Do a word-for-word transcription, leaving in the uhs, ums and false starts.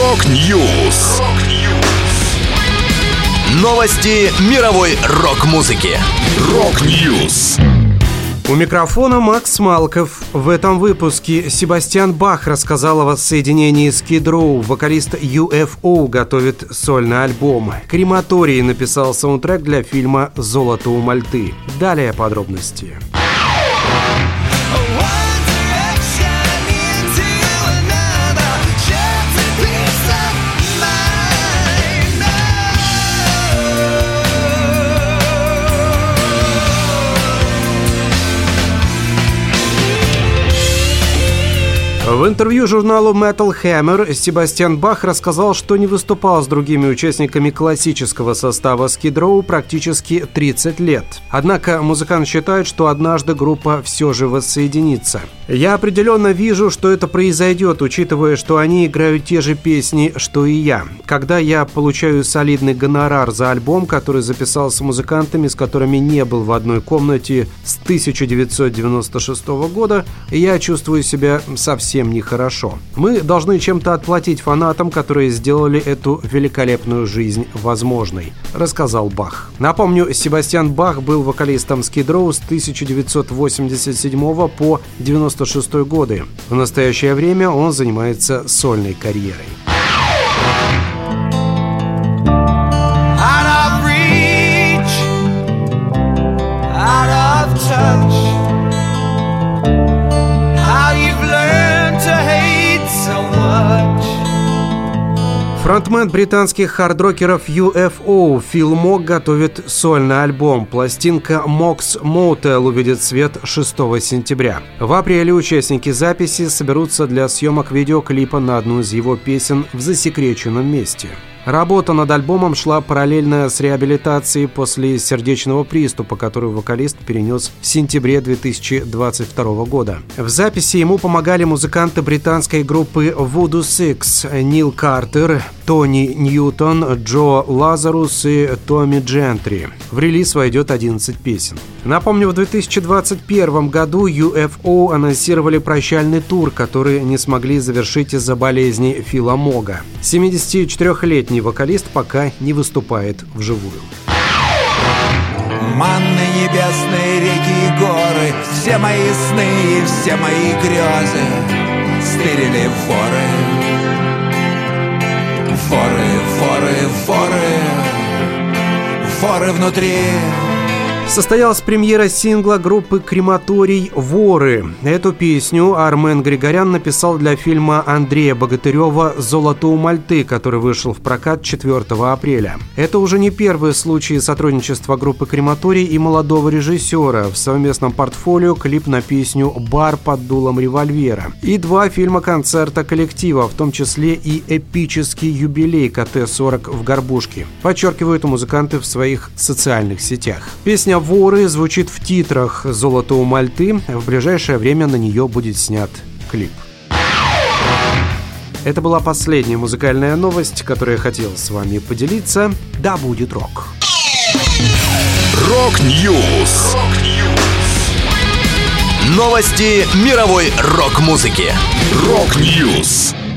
Рок-Ньюс. Новости мировой рок-музыки. Рок-Ньюс. У микрофона Макс Малков. В этом выпуске Себастьян Бах рассказал о воссоединении Skid Row. Вокалист ю эф о готовит сольный альбом. Крематорий написал саундтрек для фильма «Золото у Мальты». Далее подробности. В интервью журналу Metal Hammer Себастьян Бах рассказал, что не выступал с другими участниками классического состава Skid Row практически тридцать лет. Однако музыкант считает, что однажды группа все же воссоединится. «Я определенно вижу, что это произойдет, учитывая, что они играют те же песни, что и я. Когда я получаю солидный гонорар за альбом, который записал с музыкантами, с которыми не был в одной комнате с тысяча девятьсот девяносто шестого года, я чувствую себя совсем нехорошо. Мы должны чем-то отплатить фанатам, которые сделали эту великолепную жизнь возможной», — рассказал Бах. Напомню, Себастьян Бах был вокалистом Skid Row с тысяча девятьсот восемьдесят седьмого по девяносто шестой годы. В настоящее время он занимается сольной карьерой. Фронтмен британских хард-рокеров ю эф о Фил Мог готовит сольный альбом. Пластинка Mox Motel увидит свет шестого сентября. В апреле участники записи соберутся для съемок видеоклипа на одну из его песен в засекреченном месте. Работа над альбомом шла параллельно с реабилитацией после сердечного приступа, который вокалист перенес в сентябре две тысячи двадцать второго года. В записи ему помогали музыканты британской группы Voodoo Six Нил Картер, Тони Ньютон, Джо Лазарус и Томми Джентри. В релиз войдет одиннадцать песен. Напомню, в две тысячи двадцать первом году ю эф о анонсировали прощальный тур, который не смогли завершить из-за болезни Фила Мога. семидесятичетырёхлетний вокалист пока не выступает вживую. Манны небесные, реки и горы, все мои сны и все мои грезы стырили воры. Воры, воры, воры, воры внутри. Состоялась премьера сингла группы «Крематорий» «Воры». Эту песню Армен Григорян написал для фильма Андрея Богатырева «Золото у Мальты», который вышел в прокат четвёртого апреля. Это уже не первый случай сотрудничества группы «Крематорий» и молодого режиссера. В совместном портфолио клип на песню «Бар под дулом револьвера» и два фильма-концерта коллектива, в том числе и эпический юбилей ка тэ сорок в Горбушке, подчеркивают музыканты в своих социальных сетях. Песня «Воры» звучит в титрах «Золото у Мальты». В ближайшее время на нее будет снят клип. Это была последняя музыкальная новость, которую я хотел с вами поделиться. Да будет рок! Рок-Ньюс. Новости мировой рок-музыки. Рок-Ньюс.